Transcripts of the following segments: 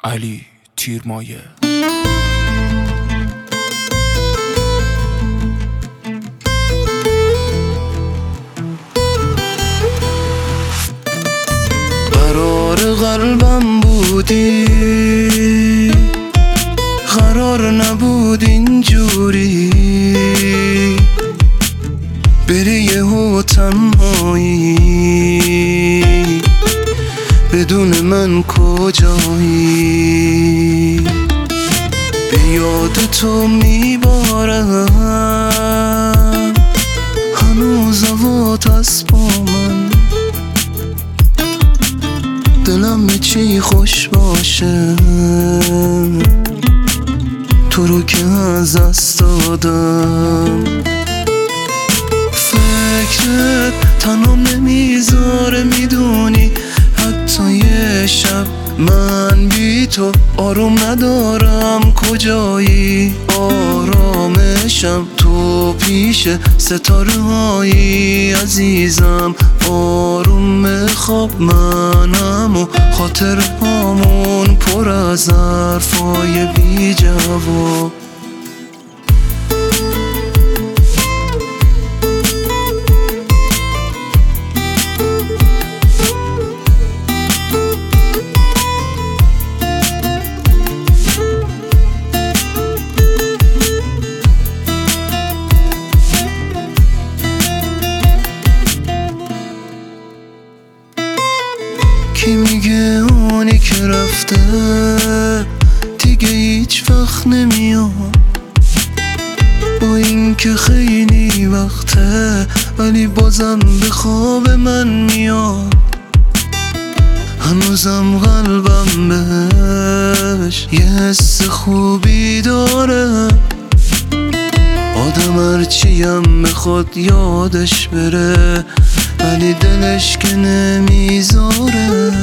علی تیرمایه. قرار قلبم بودی، قرار نبود اینجوری بری یهو تنهایی، بدون من کجایی؟ به یاد تو میبارم هنوز هوات از با من، دلم به چی خوش باشه تو رو که از دست دادم. فکرت تنم نمیذاره میدونی، حتی یه شب من بی تو آروم ندارم. کجایی؟ آرامشم تو پیش ستاره هایی عزیزم. آروم خواب منم و خاطر هامون پر از حرفای بی جواب. کی میگه اونی که رفته دیگه هیچ وقت نمیاد؟ با این که خیلی وقته ولی بازم به خواب من میاد. هنوزم قلبم بهش یه حس خوبی داره، آدم هرچیم بخواد یادش بره ولی دلش که نمیذاره.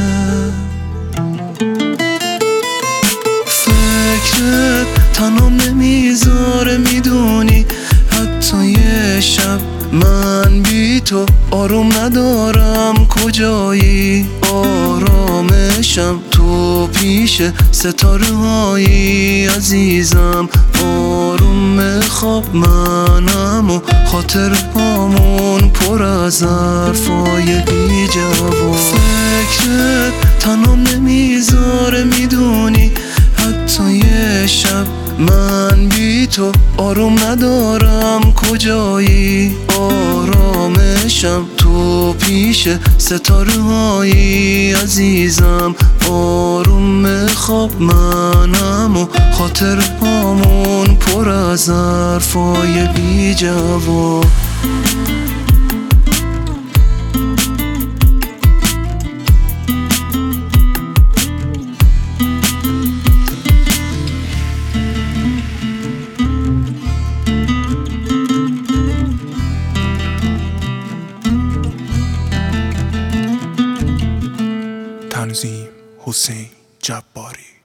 فکرت تنم نمیذاره میدونی، حتی یه شب من بی تو آروم ندارم. کجایی؟ آرامشم تو پیش ستاره هایی عزیزم. آروم خواب منم و خاطر هامون پر از حرفای بی جواب. فکرت تنم نمیذاره میدونی، حتی یه شب من بی تو آروم ندارم. کجایی؟ آرامشم تو پیش ستاره هایی عزیزم. آروم خواب منم و خاطر هامون پر از حرفای بی جواب. تنظیم حسین جباری.